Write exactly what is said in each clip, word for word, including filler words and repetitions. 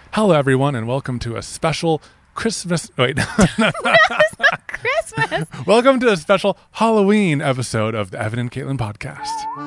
Hello, everyone, and welcome to a special Christmas... Wait. No, it's not Christmas. Welcome to a special Halloween episode of the Evan and Caitlin podcast.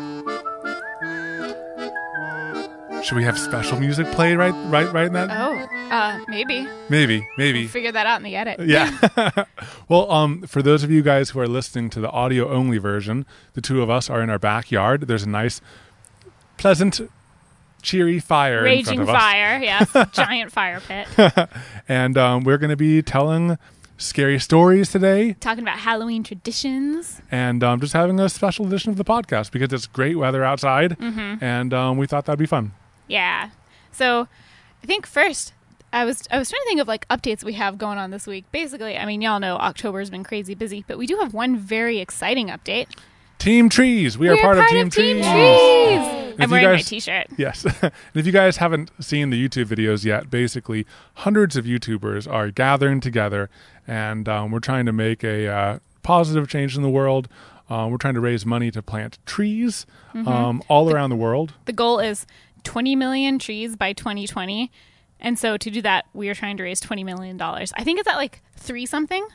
Should we have special music played right right, right in that? Oh, uh, maybe. Maybe, maybe. We'll figure that out in the edit. Yeah. Well, um, for those of you guys who are listening to the audio-only version, the two of us are in our backyard. There's a nice, pleasant, cheery fire Raging in front of fire, yes. Giant fire pit. us. And um, we're going to be telling scary stories today. Talking about Halloween traditions. And um, just having a special edition of the podcast because it's great weather outside. Mm-hmm. And um, we thought that'd be fun. Yeah. So I think first, I was I was trying to think of like updates we have going on this week. Basically, I mean, y'all know October's been crazy busy, but we do have one very exciting update. Team Trees. We are We're part, part of Team of Team Trees. Trees. If I'm you wearing my guys- t-shirt. Yes. And if you guys haven't seen the YouTube videos yet, basically hundreds of YouTubers are gathering together and um, we're trying to make a uh, positive change in the world. Um, we're trying to raise money to plant trees Mm-hmm. um, all around the world. The goal is twenty million trees by twenty twenty. And so to do that, we are trying to raise twenty million dollars. I think it's at like three something.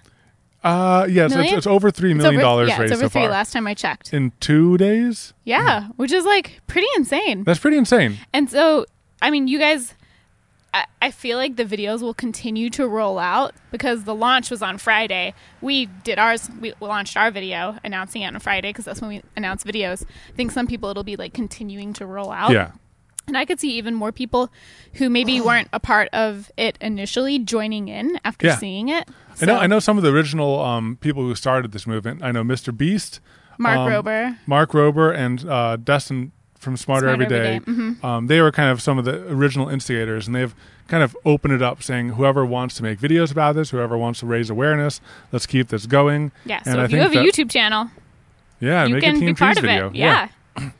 Uh, yes, it's, Million? it's over three It's million over, dollars yeah, raised it's over so three far. last time I checked. In two days? Yeah, which is like pretty insane. That's pretty insane. And so, I mean, you guys, I, I feel like the videos will continue to roll out because the launch was on Friday. We did ours, we launched our video announcing it on Friday because that's when we announce videos. I think some people it'll be like continuing to roll out. Yeah. And I could see even more people who maybe weren't a part of it initially joining in after Yeah. seeing it. I know. So, I know some of the original um, people who started this movement. I know Mister Beast, Mark um, Rober. Mark Rober, and uh, Dustin from Smarter, Smarter Every Every Day. Day. Mhm. Um, they were kind of some of the original instigators, and they've kind of opened it up, saying whoever wants to make videos about this, whoever wants to raise awareness, let's keep this going. Yeah, And so I if you think have a that- YouTube channel, Yeah, you make can a Team be part Trees of video. it. Yeah.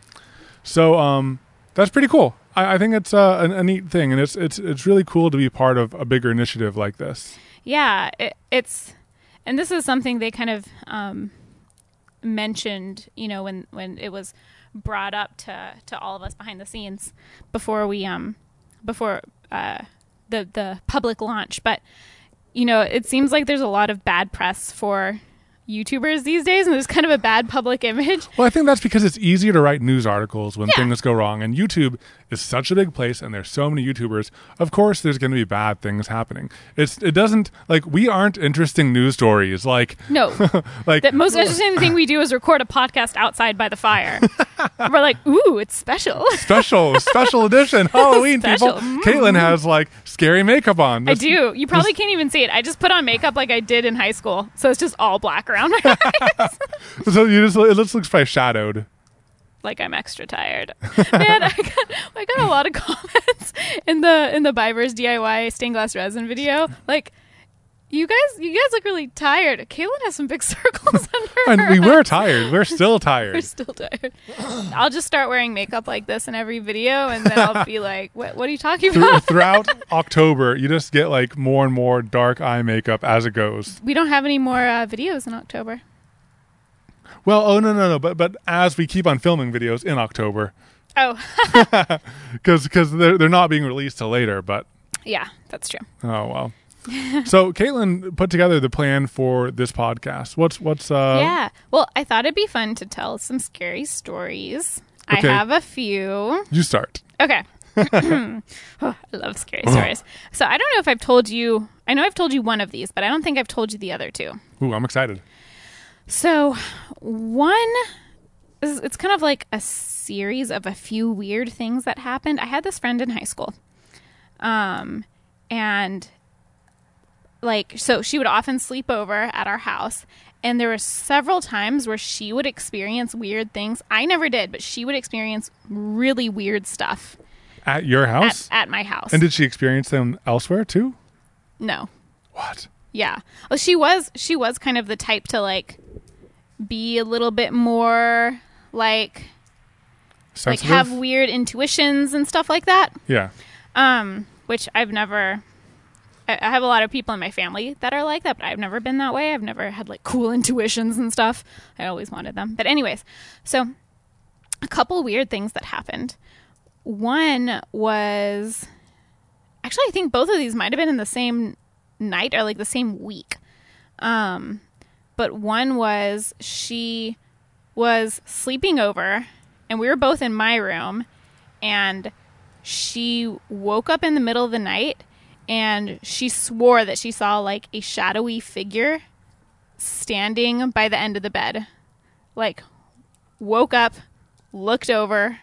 So um, that's pretty cool. I, I think it's uh, a, a neat thing, and it's it's it's really cool to be part of a bigger initiative like this. Yeah, it, it's, and this is something they kind of um, mentioned, you know, when, when it was brought up to, to all of us behind the scenes before we, um, before uh, the the public launch. But, you know, it seems like there's a lot of bad press for YouTubers these days, and there's kind of a bad public image. Well, I think that's because it's easier to write news articles when Yeah. things go wrong. And YouTube is such a big place, and there's so many YouTubers. Of course, there's going to be bad things happening. It's it doesn't like we aren't interesting news stories. Like No, like the most interesting thing we do is record a podcast outside by the fire. We're like, ooh, it's special. special special edition Halloween Special. people. Mm. Caitlin has like scary makeup on. I This- do. You probably can't even see it. I just put on makeup like I did in high school, so it's just all black around my eyes. So you just it looks looks like shadowed. Like I'm extra tired. Man, I got I got a lot of comments in the in the Bivers D I Y stained glass resin video. Like, you guys, you guys look really tired. Caitlin has some big circles under And her we were eyes. tired. We're still We're tired. still tired. I'll just start wearing makeup like this in every video, and then I'll be like, "What? What are you talking Thr- about?" throughout October, you just get like more and more dark eye makeup as it goes. We don't have any more uh, videos in October. Well, oh no, no, no, but but as we keep on filming videos in October, Oh, because because they're they're not being released till later. But yeah, that's true. oh well. So Caitlin put together the plan for this podcast. What's what's uh Yeah. Well, I thought it'd be fun to tell some scary stories. Okay. I have a few. You start. Okay. Oh, I love scary stories. So I don't know if I've told you, I know I've told you one of these, but I don't think I've told you the other two. Ooh, I'm excited. So one, is- it's kind of like a series of a few weird things that happened. I had this friend in high school. Um, and like, so she would often sleep over at our house. And there were several times where she would experience weird things. I never did, but she would experience really weird stuff At your at, house? at my house. And did she experience them elsewhere too? No. What? Yeah. Well, she was, she was kind of the type to like be a little bit more like, like Sensitive? have weird intuitions and stuff like that. Yeah. Um, which I've never, I I have a lot of people in my family that are like that, but I've never been that way. I've never had like cool intuitions and stuff. I always wanted them. But anyways, so a couple weird things that happened. One was, I actually, I think both of these might have been in the same night or like the same week. Um, but one was she was sleeping over and we were both in my room and she woke up in the middle of the night and she swore that she saw like a shadowy figure standing by the end of the bed. Like, woke up, looked over,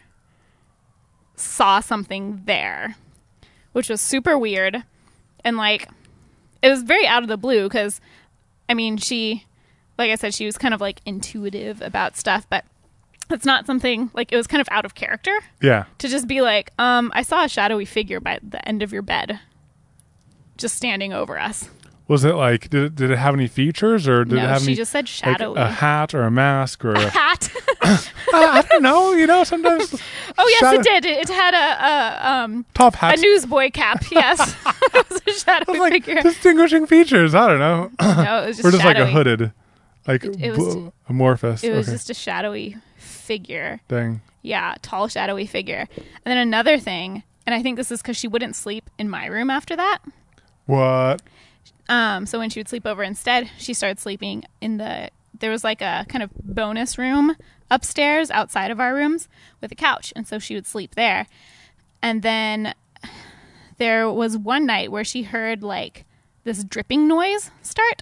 saw something there, which was super weird. And like, it was very out of the blue because, I mean, she, like I said, she was kind of like intuitive about stuff, but it's not something like, it was kind of out of character. Yeah. To just be like, um, I saw a shadowy figure by the end of your bed just standing over us. Was it like, did it, did it have any features or did no, it have she any, just said shadowy. like a hat or a mask or a, a hat? I, I don't know, you know, sometimes. Oh, yes, shadow- it did. It had a, a um top hat. a newsboy cap, yes. It was a shadowy like figure. distinguishing features. I don't know. No, it was just or just shadowy. like a hooded, like It- it was- bl- amorphous. It was okay. just a shadowy figure. Dang. Yeah, tall, shadowy figure. And then another thing, and I think this is because she wouldn't sleep in my room after that. What? Um, so when she would sleep over instead, she started sleeping in the, there was like a kind of bonus room upstairs outside of our rooms with a couch. And so she would sleep there. And then there was one night where she heard like this dripping noise start.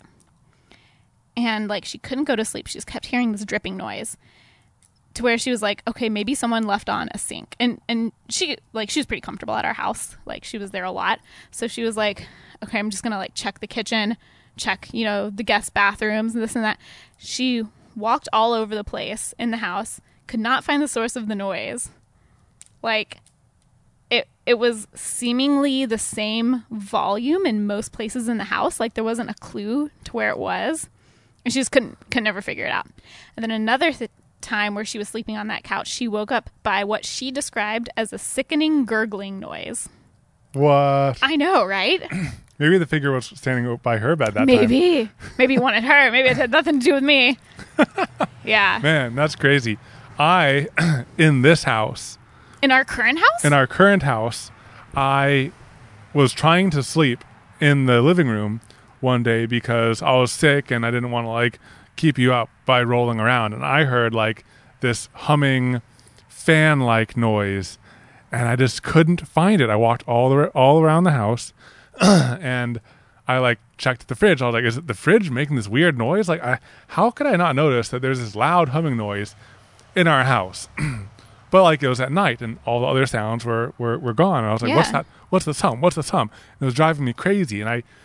And like she couldn't go to sleep. She just kept hearing this dripping noise. To where she was like, okay, maybe someone left on a sink. And and she, like, she was pretty comfortable at our house. Like, she was there a lot. So she was like, okay, I'm just going to, like, check the kitchen, check, you know, the guest bathrooms and this and that. She walked all over the place in the house, could not find the source of the noise. Like, it it was seemingly the same volume in most places in the house. Like, there wasn't a clue to where it was. And she just couldn't, could never figure it out. And then another th- time where she was sleeping on that couch, she woke up by what she described as a sickening gurgling noise. What? I know, right? Maybe the figure was standing by her bed that Maybe. time. Maybe he wanted her. Maybe it had nothing to do with me. Yeah. Man, that's crazy. I, in this house, In our current house? in our current house, I was trying to sleep in the living room one day because I was sick and I didn't want to like keep you up by rolling around. And I heard like this humming fan-like noise and I just couldn't find it. I walked all the, all around the house and I like checked the fridge. I was like, is it the fridge making this weird noise? Like, I, how could I not notice that there's this loud humming noise in our house? But like it was at night and all the other sounds were, were, were gone. And I was like, Yeah. what's that? What's this hum? What's this hum? And it was driving me crazy. And I,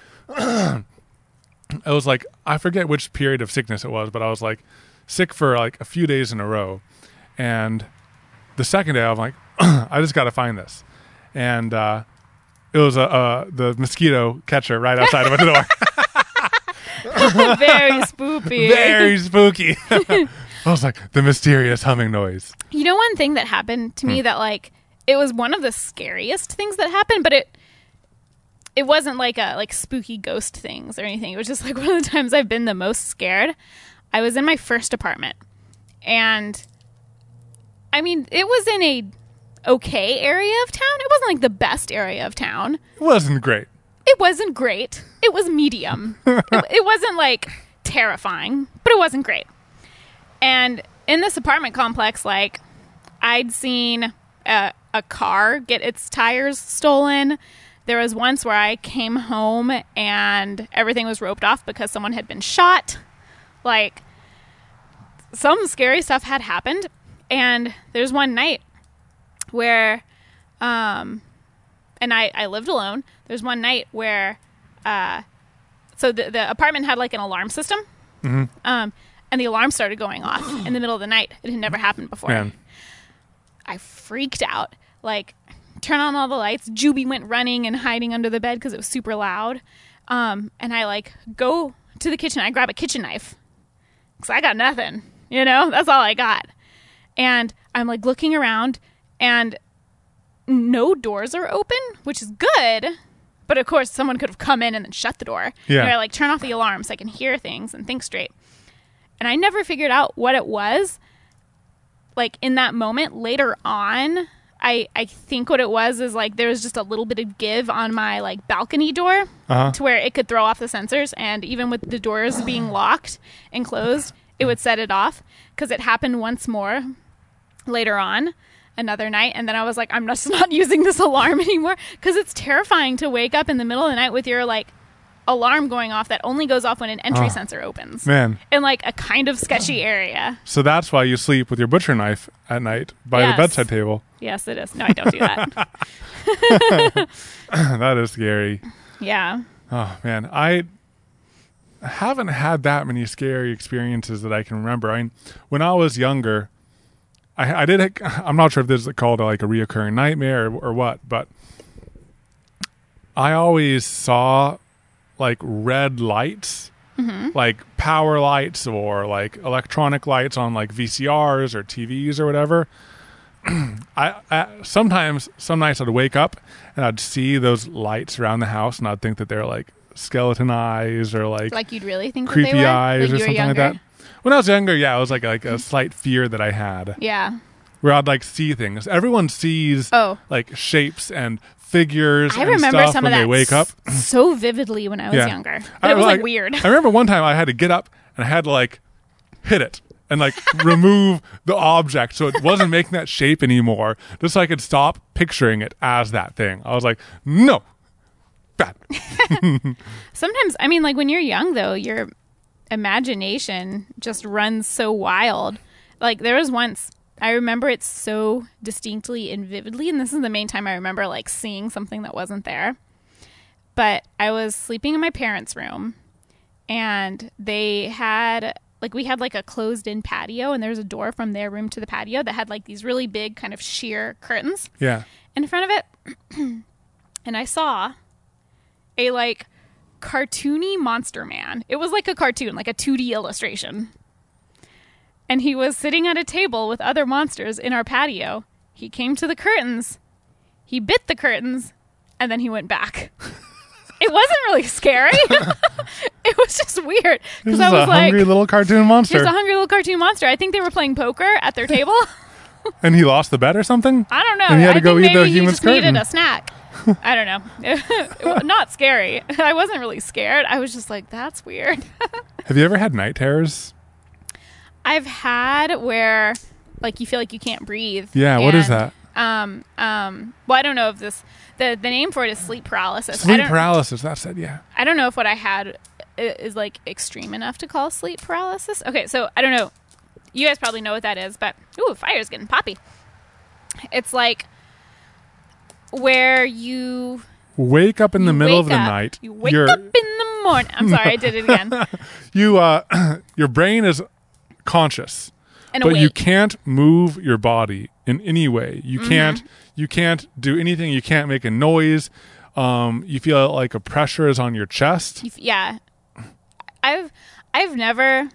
I was like, I forget which period of sickness it was, but I was like sick for like a few days in a row. And the second day I was like, I just got to find this. And, uh, it was a, uh, the mosquito catcher right outside of the door. Very spoopy. Very spooky. I was like, the mysterious humming noise. You know, one thing that happened to me that like, it was one of the scariest things that happened, but it, it wasn't like a like spooky ghost things or anything. It was just like one of the times I've been the most scared. I was in my first apartment and I mean, it was in a okay area of town. It wasn't like the best area of town. It wasn't great. It wasn't great. It was medium. it, it wasn't like terrifying, but it wasn't great. And in this apartment complex, like I'd seen a, a car get its tires stolen. There was once where I came home and everything was roped off because someone had been shot. Like, some scary stuff had happened. And there's one night where, um, and I, I lived alone. There's one night where, uh, so the, the apartment had like an alarm system. Mm-hmm. Um, and the alarm started going off in the middle of the night. It had never happened before. Man. I freaked out. Like, turn on all the lights. Juby went running and hiding under the bed because it was super loud. Um, and I like go to the kitchen. I grab a kitchen knife because I got nothing. You know, that's all I got. And I'm like looking around and no doors are open, which is good. But of course, someone could have come in and then shut the door. Yeah. And I like turn off the alarm so I can hear things and think straight. And I never figured out what it was. Like in that moment later on, I, I think what it was is like there was just a little bit of give on my like balcony door Uh-huh. to where it could throw off the sensors, and even with the doors being locked and closed, it would set it off, because it happened once more later on another night, and then I was like, I'm just not using this alarm anymore, because it's terrifying to wake up in the middle of the night with your like alarm going off that only goes off when an entry Oh, sensor opens Man. in like a kind of sketchy area. So that's why you sleep with your butcher knife at night by Yes. the bedside table. Yes, it is. No, I don't do that. That is scary. Yeah. Oh man, I haven't had that many scary experiences that I can remember. I mean, when I was younger, I, I did. I'm not sure if this is called like a reoccurring nightmare or, or what, but I always saw like red lights, Mm-hmm. like power lights or like electronic lights on like V C Rs or T Vs or whatever. I, I sometimes some nights I'd wake up and I'd see those lights around the house, and I'd think that they're like skeleton eyes or like, Like you'd really think that creepy they were? eyes like or you were something like younger? that. When I was younger, yeah, it was like like a slight fear that I had, Yeah. where I'd like see things. Everyone sees Oh. like shapes and figures. I and remember stuff some when of they that wake up. s- so vividly when I was Yeah. younger. But I- it was like like, weird. I remember one time I had to get up and I had to like hit it and like remove the object so it wasn't making that shape anymore, just so I could stop picturing it as that thing. I was like, no, bad. Sometimes, I mean, like when you're young, though, your imagination just runs so wild. Like there was once, I remember it so distinctly and vividly, and this is the main time I remember like seeing something that wasn't there. But I was sleeping in my parents' room, and they had like we had like a closed-in patio, and there was a door from their room to the patio that had like these really big kind of sheer curtains Yeah. in front of it. And I saw a like cartoony monster man. It was like a cartoon, like a two D illustration. And he was sitting at a table with other monsters in our patio. He came to the curtains. He bit the curtains, and then he went back. It wasn't really scary. It was just weird. This Because is I was a like, hungry little cartoon monster. here's a hungry little cartoon monster. I think they were playing poker at their table. And he lost the bet or something? I don't know. And he had to I go think eat the maybe he human's just needed curtain. a snack. I don't know. It was not scary. I wasn't really scared. I was just like, that's weird. Have you ever had night terrors? I've had where like you feel like you can't breathe. Yeah, what is and, that? Um, um, well, I don't know if this, the, the name for it is sleep paralysis. I Sleep don't, paralysis, that's it, yeah. I don't know if what I had i- is like extreme enough to call sleep paralysis. Okay, so I don't know. You guys probably know what that is, but ooh, fire's getting poppy. It's like where you Wake up in the you middle of wake the up- night. You wake you're- up in the morning. I'm sorry, I did it again. You uh your brain is conscious, And but you awake. can't move your body in any way. You Mm-hmm. can't you can't do anything. You can't make a noise. Um you feel like a pressure is on your chest. You f- yeah, I've I've never.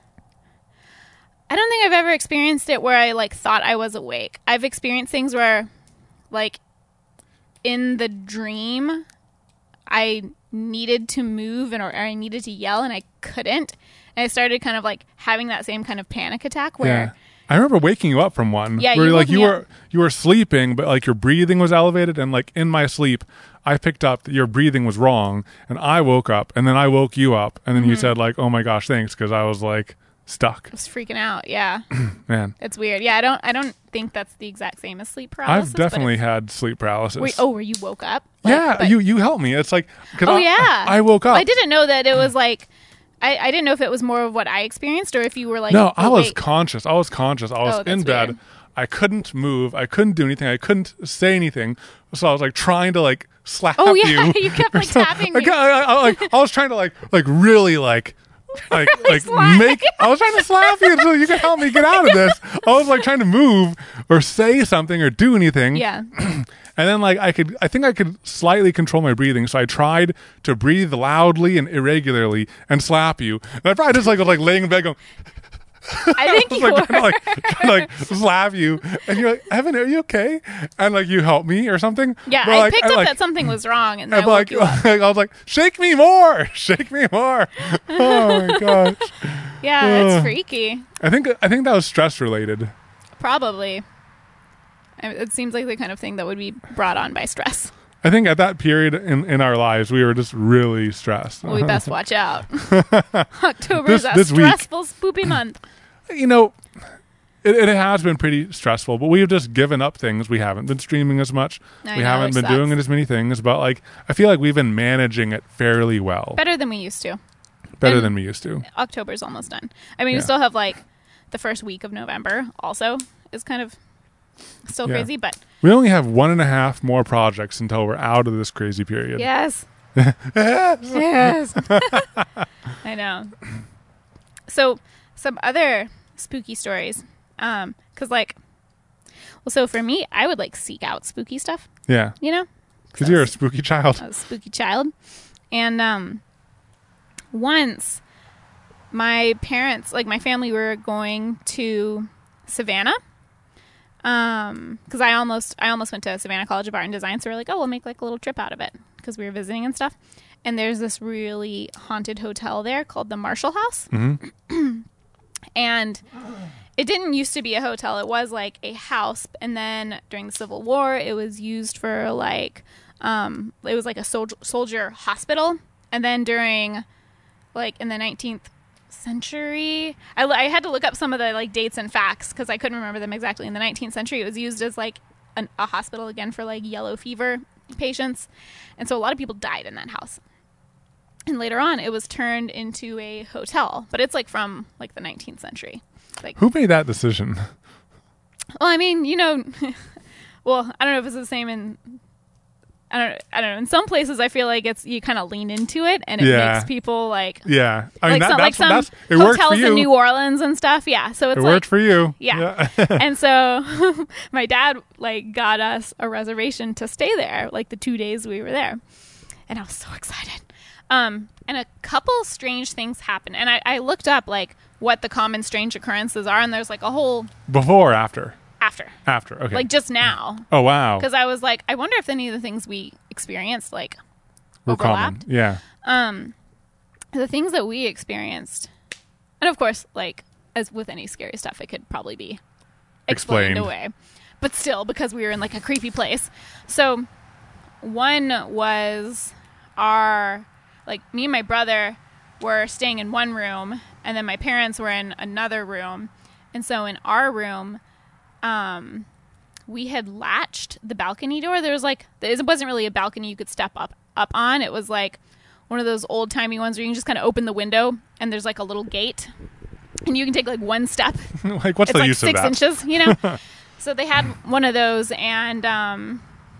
I don't think I've ever experienced it where I like thought I was awake. I've experienced things where, like, in the dream, I needed to move and or, or I needed to yell and I couldn't, and I started kind of like having that same kind of panic attack Yeah. where I remember waking you up from one. Yeah, where you like woke you me were up. you were sleeping, but like your breathing was elevated, and like in my sleep, I picked up that your breathing was wrong, and I woke up, and then I woke you up, and then you Mm-hmm. said like, "Oh my gosh, thanks," because I was like stuck. I was freaking out. Yeah, Man, it's weird. Yeah, I don't I don't think that's the exact same as sleep paralysis. I've but definitely it's- had sleep paralysis. Wait, oh, where you woke up? Like, yeah, but- you you helped me. It's like 'cause Oh I, yeah, I woke up. I didn't know that it was like. I, I didn't know if it was more of what I experienced or if you were like. No, I was awake. conscious. I was conscious. I was Oh, that's in bed. weird. I couldn't move. I couldn't do anything. I couldn't say anything. So I was like trying to like slap Oh yeah, you. you kept or like something. tapping Like, me. I, I, I, like I was trying to like like really like like like slap make. I was trying to slap you so you could help me get out of this. I was like trying to move or say something or do anything. Yeah. And then like I could I think I could slightly control my breathing, so I tried to breathe loudly and irregularly and slap you. And I probably just like was like laying in bed going I think I was you like were. trying to like, trying to, like slap you, and you're like, Evan, are you okay? And like you help me or something. Yeah, But, I like, picked and, up like, that something was wrong, and and, I woke like, you up. I was like, shake me more, shake me more. Oh my gosh. Yeah, it's Ugh. freaky. I think I think that was stress related. Probably. I mean, it seems like the kind of thing that would be brought on by stress. I think at that period in, in our lives, we were just really stressed. Well, we best watch out. October This- is a this week. stressful, spoopy month. You know, it, it has been pretty stressful, but we've just given up things. We haven't been streaming as much. I we know, haven't which been sucks. doing as many things, but like I feel like we've been managing it fairly well. Better than we used to. Better and- than we used to. October's almost done. I mean, Yeah. we still have like the first week of November also is kind of still Yeah. crazy, but We only have one and a half more projects until we're out of this crazy period. yes. Yes. I know. So some other spooky stories. Um, cause like, well, so for me, I would like seek out spooky stuff, Yeah. you know? Because you're a spooky child. I was a spooky child. And um, once my parents, like my family, were going to Savannah. Um, because I almost, I almost went to Savannah College of Art and Design, so we are like, oh, we'll make like a little trip out of it because we were visiting and stuff. And there's this really haunted hotel there called the Marshall House, Mm-hmm. and it didn't used to be a hotel. It was like a house, and then during the Civil War, it was used for like, um, it was like a soldier soldier hospital, and then during, like in the nineteenth century, I, I had to look up some of the like dates and facts because I couldn't remember them exactly. In the nineteenth century, it was used as like an, a hospital again for like yellow fever patients, and so a lot of people died in that house. And later on, it was turned into a hotel, but it's like from like the nineteenth century. Like, Who made that decision? well, I mean, you know, well, I don't know if it's the same in, I don't, I don't know. In some places, I feel like it's you kind of lean into it, and it Yeah. makes people like, Yeah. I mean, like that, some, that's, like some that's, it worked for hotels you. in New Orleans and stuff. Yeah, so it's it like, worked for you. Yeah. And so my dad like got us a reservation to stay there, like the two days we were there, and I was so excited. Um, and a couple strange things happened, and I, I looked up like what the common strange occurrences are, and there's like a whole Before or after? after, After. Okay. like just now, oh, wow. because I was like, I wonder if any of the things we experienced like We're overlapped. common. Yeah. Um, the things that we experienced, and of course, like as with any scary stuff, it could probably be explained Explained. away, but still, because we were in like a creepy place. So one was our, like me and my brother were staying in one room, and then my parents were in another room, and so in our room, um, we had latched the balcony door. There was like, it wasn't really a balcony you could step up up on. It was like one of those old timey ones where you can just kind of open the window, and there's like a little gate, and you can take like one step. like, what's It's the like use six of that? inches, you know. So they had one of those, and um,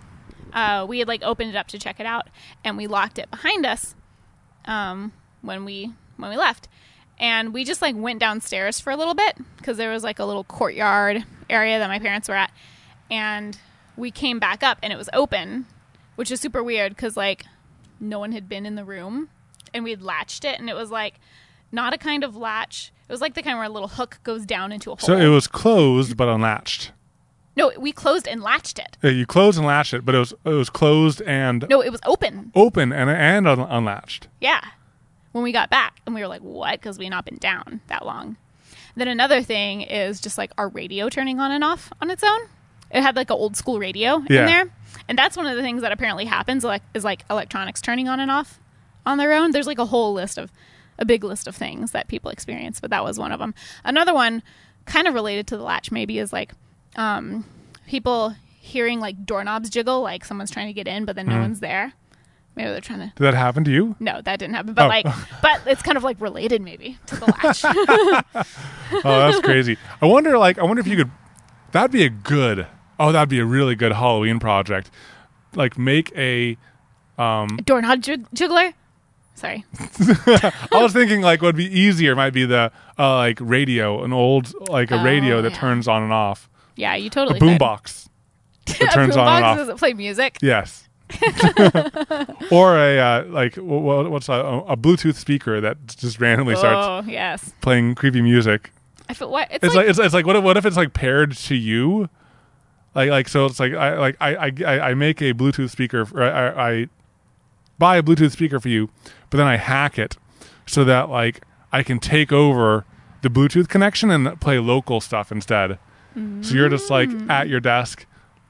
uh, we had like opened it up to check it out, and we locked it behind us um, when we when we left, and we just like went downstairs for a little bit because there was like a little courtyard area that my parents were at, and we came back up, and it was open, which is super weird because like no one had been in the room, and we had latched it, and it was like not a kind of latch. It was like the kind where a little hook goes down into a hole. So it was closed but unlatched. No, we closed and latched it. Uh, You closed and latched it, but it was it was closed and No, it was open. open and and un- unlatched. Yeah. When we got back, and we were like, what? Because we had not been down that long. Then another thing is just like our radio turning on and off on its own. It had like an old school radio Yeah. in there. And that's one of the things that apparently happens, like, is like electronics turning on and off on their own. There's like a whole list of, a big list of things that people experience, but that was one of them. Another one kind of related to the latch maybe is like um, people hearing like doorknobs jiggle, like someone's trying to get in, but then no Mm. one's there. Maybe they're trying to. Did that happen to you? No, that didn't happen. But Oh. like, but it's kind of like related maybe to the latch. Oh, that's crazy. I wonder, like, I wonder if you could. That'd be a good. Oh, that'd be a really good Halloween project. Like, make a. Um, Doorknob jig- jiggler. Sorry. I was thinking like what would be easier might be the uh, like radio, an old like a Oh, radio that yeah. turns on and off. Yeah, you A totally. boombox could. that turns a on and boombox off. doesn't play music. Yes. Or a uh, like wh- wh- what's a, a Bluetooth speaker that just randomly starts Oh yes. playing creepy music. I feel what it's, It's like, like, it's, it's like what if, what if it's like paired to you, like like so it's like I like I I, I make a Bluetooth speaker or I, I buy a Bluetooth speaker for you, but then I hack it so that like I can take over the Bluetooth connection and play local stuff instead. So you're just like at your desk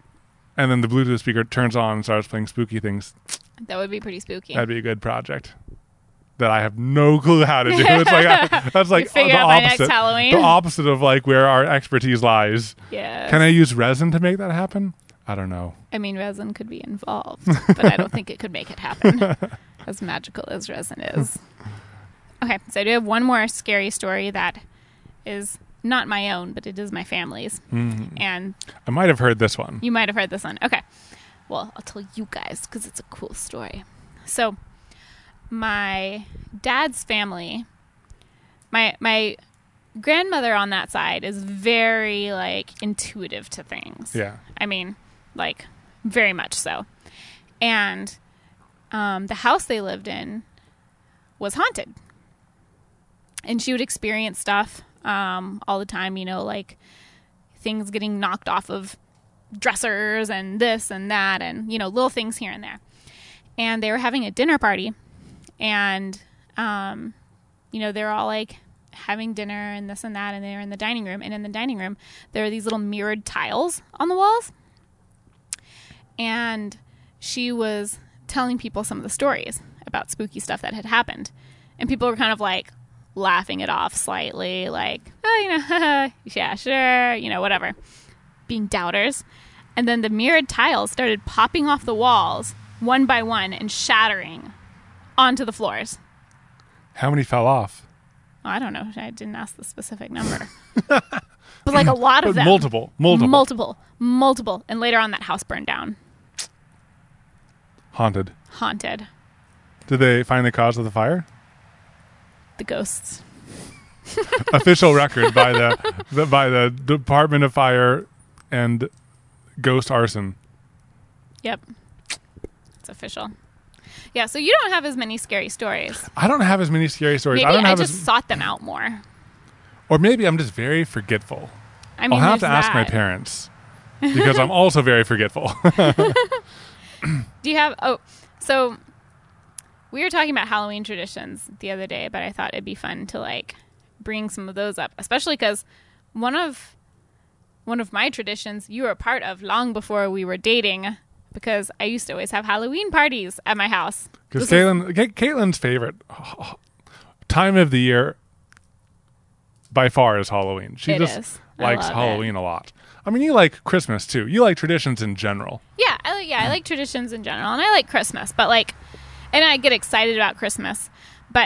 and then the Bluetooth speaker turns on and starts playing spooky things. That would be pretty spooky. That'd be a good project that I have no clue how to do. It's like I, that's like the figure out by opposite. next Halloween. The opposite of like where our expertise lies. Yeah. Can I use resin to make that happen? I don't know. I mean, resin could be involved, but I don't think it could make it happen. As magical as resin is. Okay, so I do have one more scary story that is not my own, but it is my family's. Mm-hmm. And I might have heard this one. You might have heard this one. Okay. Well, I'll tell you guys because it's a cool story. So, my dad's family, my my grandmother on that side is very like intuitive to things. Yeah. I mean, like very much so. And um, the house they lived in was haunted. And she would experience stuff um, all the time, you know, like things getting knocked off of dressers and this and that and, you know, little things here and there. And they were having a dinner party and, um, you know, they were all like having dinner and this and that. And they were in the dining room. And in the dining room, there are these little mirrored tiles on the walls. And she was telling people some of the stories about spooky stuff that had happened. And people were kind of like laughing it off slightly, like, oh, you know, yeah, sure, you know, whatever, being doubters. And then the mirrored tiles started popping off the walls one by one and shattering onto the floors. How many fell off? Oh, I don't know. I didn't ask the specific number. But like a lot of But them. multiple, multiple. Multiple, multiple. And later on, that house burned down. Haunted. Haunted. Did they find the cause of the fire? The ghosts. Official record by the, the by the Department of Fire and Ghost Arson. Yep. It's official. Yeah, so you don't have as many scary stories. I don't have as many scary stories. Maybe I don't I have just as, sought them out more. or maybe I'm just very forgetful. I mean, I'll have to there's ask my that. parents because I'm also very forgetful. Do you have... Oh, so we were talking about Halloween traditions the other day, but I thought it'd be fun to, like, bring some of those up, especially because one of one of my traditions you were a part of long before we were dating, because I used to always have Halloween parties at my house. Because This is- Caitlin, Ca- Caitlin's favorite time of the year by far is Halloween. She It just is. I likes love it. Halloween a lot. I mean, you like Christmas too. You like traditions in general. Yeah, I like, yeah, I like traditions in general, and I like Christmas, but like, and I get excited about Christmas, but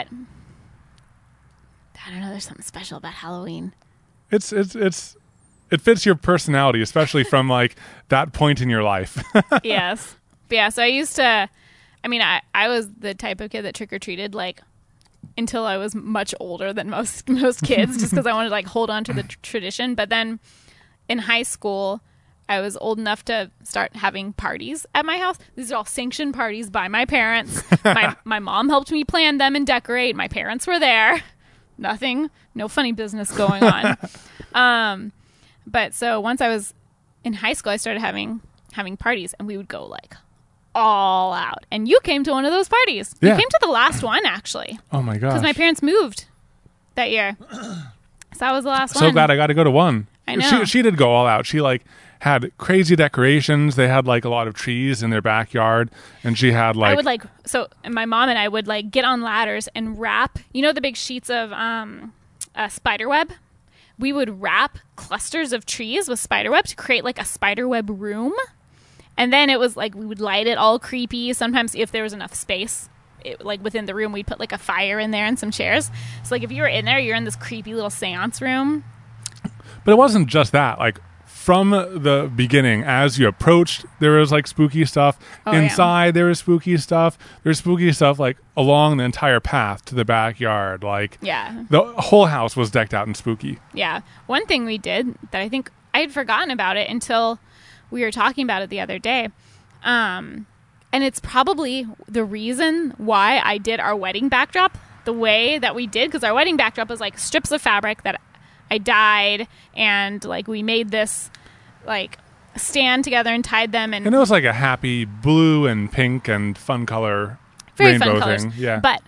I don't know. There's something special about Halloween. It's it's it's it fits your personality, especially from like that point in your life. Yes, but yeah. So I used to. I mean, I I was the type of kid that trick or treated like until I was much older than most most kids, just because I wanted to like hold on to the tr- tradition. But then in high school, I was old enough to start having parties at my house. These are all sanctioned parties by my parents. my my mom helped me plan them and decorate. My parents were there. Nothing, no funny business going on. um, but so once I was in high school, I started having having parties, and we would go like all out. And you came to one of those parties. Yeah. You came to the last one actually, Oh my gosh! because my parents moved that year. So that was the last so one. glad I got to go to one. I know. She she did go all out. She like had crazy decorations. They had like a lot of trees in their backyard, and she had like I would like so my mom and I would like get on ladders and wrap, you know, the big sheets of um uh, spider web. We would wrap clusters of trees with spider web to create like a spider web room, and then it was like we would light it all creepy. Sometimes if there was enough space, it, like within the room, we'd put like a fire in there and some chairs. So like if you were in there, you're in this creepy little seance room. But it wasn't just that. Like from the beginning, as you approached, there was like spooky stuff. Oh, yeah. Inside, there was spooky stuff. There's spooky stuff like along the entire path to the backyard. Like Yeah. the whole house was decked out and spooky. Yeah. One thing we did that I think I had forgotten about it until we were talking about it the other day. Um, and it's probably the reason why I did our wedding backdrop the way that we did, because our wedding backdrop was like strips of fabric that I dyed, and like we made this like stand together and tied them, and, And it was like a happy blue and pink and fun color very rainbow fun colors. thing. Yeah. But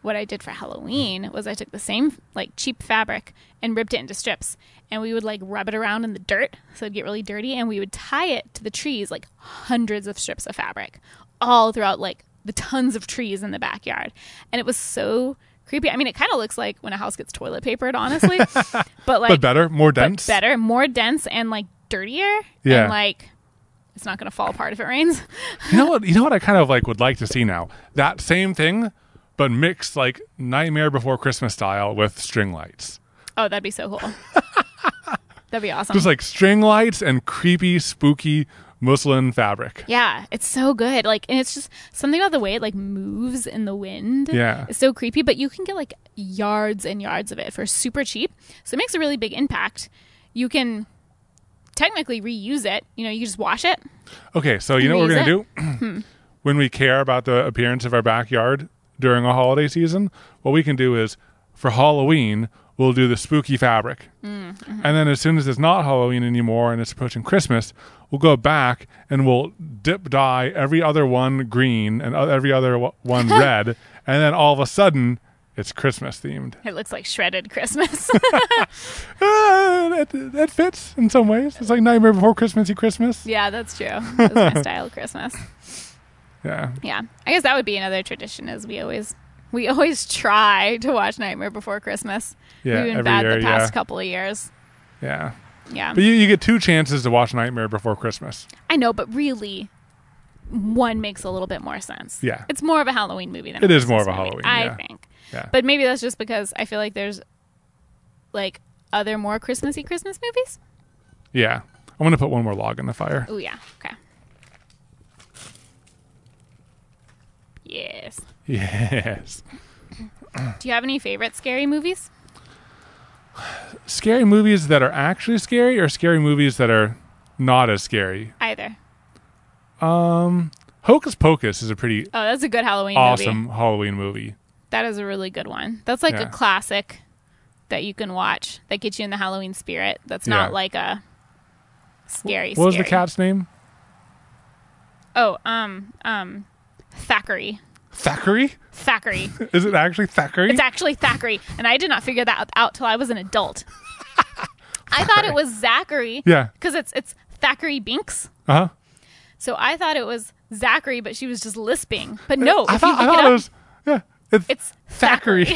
what I did for Halloween was I took the same like cheap fabric and ripped it into strips, and we would like rub it around in the dirt so it'd get really dirty, and we would tie it to the trees, like hundreds of strips of fabric all throughout like the tons of trees in the backyard. And it was so creepy. I mean, it kind of looks like when a house gets toilet papered, honestly, but like but better, more dense, better, more dense, and like dirtier. Yeah. And like it's not going to fall apart if it rains. You know what? You know what I kind of like would like to see now? That same thing, but mixed like Nightmare Before Christmas style with string lights. Oh, that'd be so cool. That'd be awesome. Just like string lights and creepy, spooky muslin fabric. Yeah, it's so good. Like, and it's just something about the way it like moves in the wind. Yeah. It's so creepy, but you can get like yards and yards of it for super cheap. So it makes a really big impact. You can technically reuse it. You know, you can just wash it. Okay, so you know what we're going to do? When we care about the appearance of our backyard during a holiday season, what we can do is for Halloween, we'll do the spooky fabric. Mm-hmm. And then as soon as it's not Halloween anymore and it's approaching Christmas, we'll go back and we'll dip dye every other one green and every other one red. And then all of a sudden, it's Christmas themed. It looks like shredded Christmas. uh, that, that fits in some ways. It's like Nightmare Before Christmassy Christmas. Yeah, that's true. That's my style of Christmas. Yeah. Yeah. I guess that would be another tradition is we always we always try to watch Nightmare Before Christmas. Yeah, We've been every bad year, the past yeah. couple of years. Yeah. Yeah. But you, you get two chances to watch Nightmare Before Christmas. I know, but really one makes a little bit more sense. Yeah. It's more of a Halloween movie than It a is more of a Christmas movie, Halloween, I yeah. think. Yeah. But maybe that's just because I feel like there's like other more Christmassy Christmas movies. Yeah. I'm going to put one more log in the fire. Oh, yeah. Okay. Yes. Yes. Do you have any favorite scary movies? Scary movies that are actually scary or scary movies that are not as scary? Either. Um, Hocus Pocus is a pretty Oh, that's a good Halloween awesome movie. Halloween movie. That is a really good one. That's like Yeah. a classic that you can watch that gets you in the Halloween spirit. That's not Yeah. like a scary What was the scary. cat's name? Oh, um, um, Thackeray. Thackeray? Thackeray. Is it actually Thackeray? It's actually Thackeray, and I did not figure that out till I was an adult. I thought it was Zachary. Yeah. Because it's it's Thackeray Binks. Uh-huh. So I thought it was Zachary, but she was just lisping. But no, I if thought, you I look thought it it up, was, yeah. It's, it's Thackeray.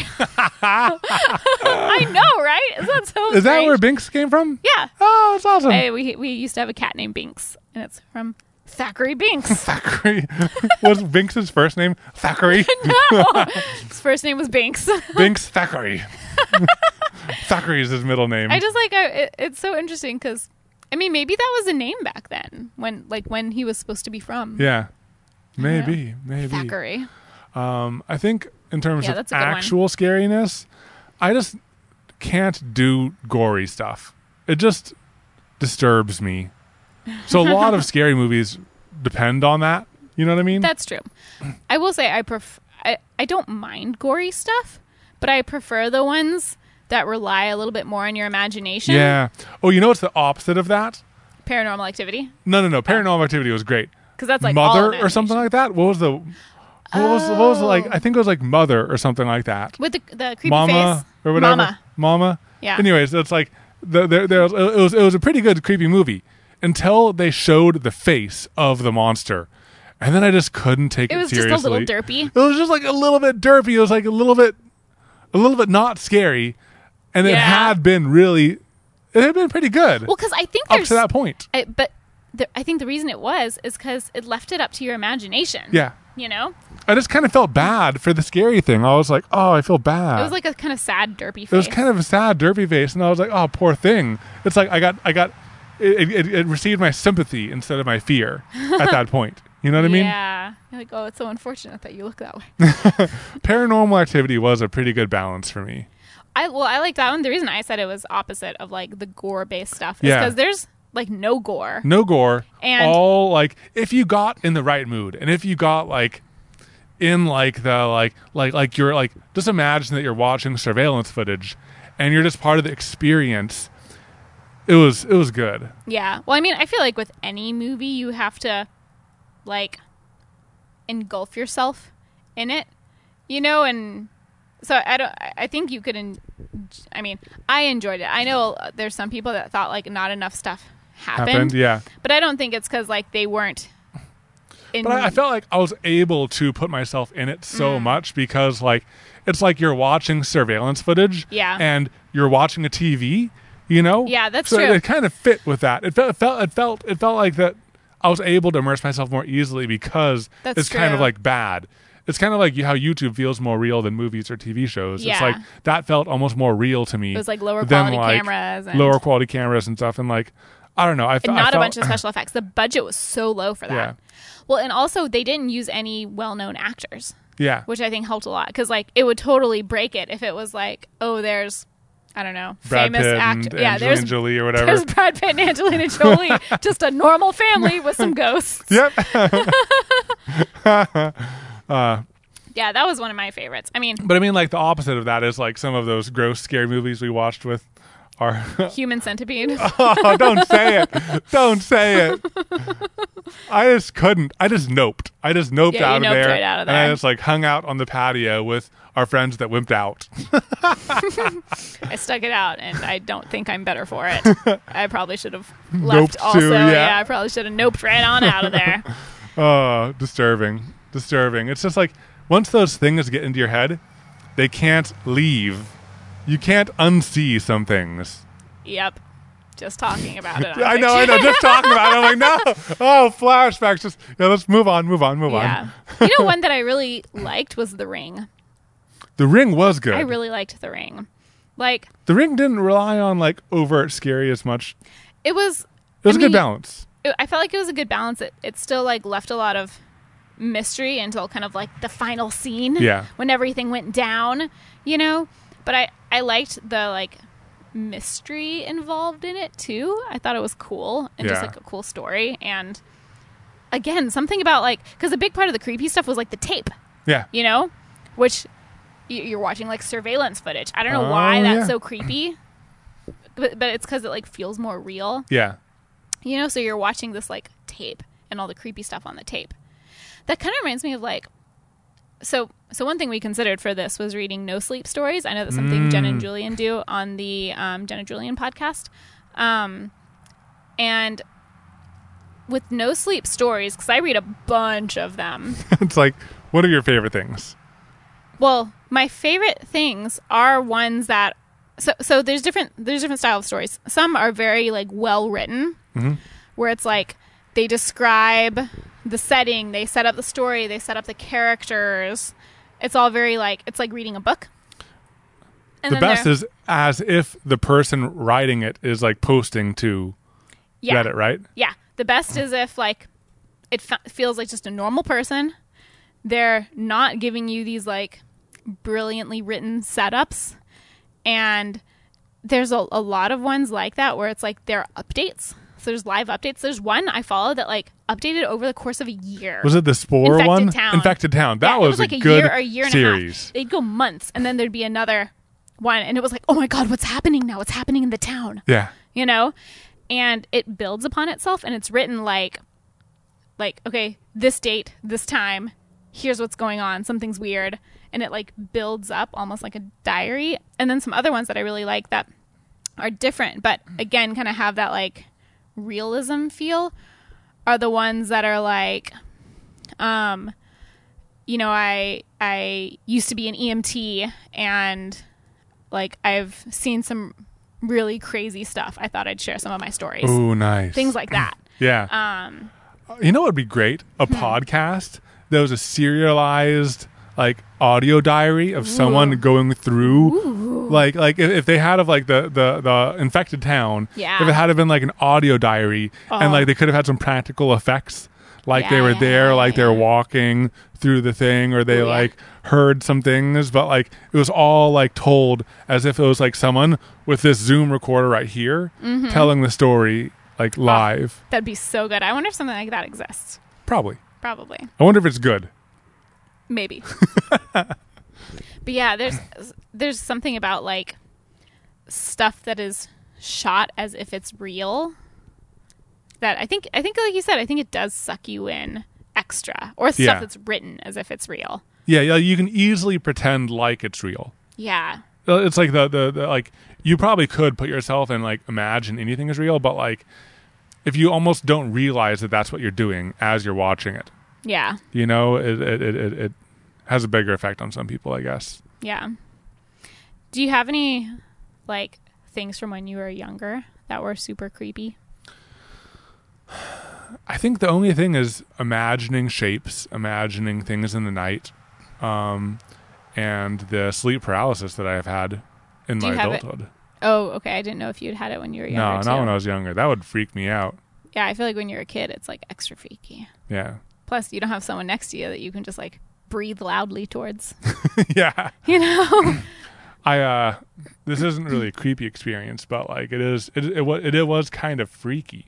I know, right? Is that so Is that strange? where Binks came from? Yeah. Oh, that's awesome. Hey, we we used to have a cat named Binks, and it's from Thackeray Binks. Thackeray. Was Binks' first name Thackeray? No, his first name was Binks. Binks Thackeray. Thackeray is his middle name. I just like I, it, it's so interesting because I mean maybe that was a name back then when like when he was supposed to be from. Yeah. Maybe. Maybe. Thackeray. Um, I think in terms Yeah, of that's a good one. actual scariness, I just can't do gory stuff. It just disturbs me. So a lot of scary movies depend on that. You know what I mean? That's true. I will say I pref- I, I don't mind gory stuff, but I prefer the ones that rely a little bit more on your imagination. Yeah. Oh, you know what's the opposite of that? Paranormal Activity. No, no, no. Paranormal Activity was great. Because that's like all Mother or something imagination. like that. What was the? What was, what was it like? I think it was like Mother or something like that. With the the creepy Mama face. or whatever. Mama. Mama. Yeah. Anyways, it's like the, there, there was, it was it was a pretty good creepy movie until they showed the face of the monster, and then I just couldn't take it, It was seriously. just a little derpy. It was just like a little bit derpy. It was like a little bit, a little bit not scary, and it Yeah. had been really, it had been pretty good Well, because I think up there's to that point. I, but the, I think the reason it was is because it left it up to your imagination. Yeah. You know, I just kind of felt bad for the scary thing. I was like, oh, I feel bad. it was like a kind of sad derpy face. It was kind of a sad, derpy face, and I was like, "Oh, poor thing." It's like I got, I got, it, it, it received my sympathy instead of my fear at that point. You know what I mean? Yeah. You're like, oh, it's so unfortunate that you look that way. Paranormal Activity was a pretty good balance for me. I well, I like that one. The reason I said it was opposite of like the gore based stuff is Yeah. because there's like no gore. No gore, And- all like if you got in the right mood, and if you got like in like the like like like you're like just imagine that you're watching surveillance footage, and you're just part of the experience. It was it was good. Yeah. Well, I mean, I feel like with any movie, you have to like engulf yourself in it, you know, and So I don't. I think you could. En- I mean, I enjoyed it. I know there's some people that thought like not enough stuff happened. Happened, yeah. But I don't think it's because like they weren't. In- But I, I felt like I was able to put myself in it so Mm. much because like it's like you're watching surveillance footage, Yeah. and you're watching a T V, you know. Yeah, that's so true. It, it kind of fit with that. It felt, it felt, it felt, it felt like that. I was able to immerse myself more easily because That's it's kind of true. like bad. It's kind of like how YouTube feels more real than movies or T V shows. It's Yeah. like that felt almost more real to me. It was like lower than, quality like, cameras and lower quality cameras and stuff, and like I don't know. I, fe- and I not felt, a bunch of special effects. The budget was so low for that. Yeah. Well, and also they didn't use any well-known actors, Yeah, which I think helped a lot because like it would totally break it if it was like, oh, there's, I don't know, Brad famous Pitt actor. and Yeah, Angelina there's Jolie or whatever. there's Brad Pitt and Angelina Jolie, just a normal family with some ghosts. Yep. uh, Yeah, that was one of my favorites. I mean, but I mean, like the opposite of that is like some of those gross, scary movies we watched with our. Human Centipede. Oh, don't say it! Don't say it! I just couldn't. I just noped. I just noped Yeah, you out of noped there, right out of and I there. just like hung out on the patio with our friends that wimped out. I stuck it out, and I don't think I'm better for it. I probably should have Noped left. too, Also, yeah. yeah, I probably should have noped right on out of there. Oh, disturbing, disturbing. It's just like once those things get into your head, they can't leave. You can't unsee some things. Yep. Just talking about it. I know, I know. Just talking about it, I'm like, no. Oh, flashbacks. Just yeah. Let's move on, move on, move Yeah. on. You know, one that I really liked was The Ring. The Ring was good. I really liked The Ring. Like, The Ring didn't rely on like overt scary as much. it was. It was I a good mean, balance. It, I felt like it was a good balance. It, it still like left a lot of mystery until kind of like the final scene. Yeah. When everything went down, you know. But I I liked the like mystery involved in it too. I thought it was cool and just Yeah. like a cool story. And again, something about like because a big part of the creepy stuff was like the tape, Yeah. you know, which y- you're watching like surveillance footage. I don't know Oh, why that's yeah. so creepy, but but it's because it like feels more real. Yeah. You know, so you're watching this like tape and all the creepy stuff on the tape. That kind of reminds me of like, so so one thing we considered for this was reading no sleep stories. I know that's something Jen and Mm. Julian do on the um, Jen and Julian podcast. Um, and with no sleep stories, because I read a bunch of them. It's like, what are your favorite things? Well, my favorite things are ones that so so there's different there's different style of stories. Some are very like well written, Mm-hmm. where it's like they describe the setting, they set up the story, they set up the characters. It's all very like it's like reading a book. And The then best there- is as if the person writing it is like posting to yeah, Reddit, right? yeah. The best is if like it fe- feels like just a normal person. They're not giving you these like brilliantly written setups, and there's a, a lot of ones like that where it's like they're updates. So there's live updates. There's one I followed that like updated over the course of a year. Was it the Spore Infected one? Town. Infected Town. That Yeah, was, it was like a a good year or a year and series. a half. They'd go months, and then there'd be another one, and it was like, oh my god, what's happening now? What's happening in the town? Yeah. You know, and it builds upon itself, and it's written like, like okay, this date, this time, here's what's going on. Something's weird, and it like builds up almost like a diary. And then some other ones that I really like that are different, but again, kind of have that like realism feel are the ones that are like, um, you know, I I used to be an E M T, and like I've seen some really crazy stuff. I thought I'd share some of my stories, Ooh, nice. things like that. Yeah. Um, You know what would be great? A Hmm. podcast that was a serialized like audio diary of someone Ooh. going through Ooh. like like if, if they had of like the, the the infected town, Yeah. if it had have been like an audio diary and Oh. like they could have had some practical effects like Yeah, they were yeah, there yeah, like they were yeah. walking through the thing or they Ooh, yeah. like heard some things, but like it was all like told as if it was like someone with this Zoom recorder right here Mm-hmm. telling the story like live. That'd be so good. I wonder if something like that exists. Probably. Probably. I wonder if it's good. Maybe. But yeah, there's there's something about like stuff that is shot as if it's real that I think I think like you said, I think it does suck you in extra. Or stuff Yeah. that's written as if it's real. Yeah, yeah, you can easily pretend like it's real. Yeah. It's like the, the the like you probably could put yourself and like imagine anything is real, but like if you almost don't realize that that's what you're doing as you're watching it, Yeah. you know, it it it, it, it has a bigger effect on some people, I guess. Yeah. Do you have any like things from when you were younger that were super creepy? I think the only thing is imagining shapes, imagining things in the night, um, and the sleep paralysis that I've had in Do my you have it? adulthood. Oh, okay. I didn't know if you'd had it when you were No, younger. not too. when I was younger. That would freak me out. Yeah, I feel like when you're a kid, it's like extra freaky. Yeah. Plus, you don't have someone next to you that you can just like breathe loudly towards. Yeah. You know? I uh this isn't really a creepy experience, but like it is it it, was, it, it was kind of freaky.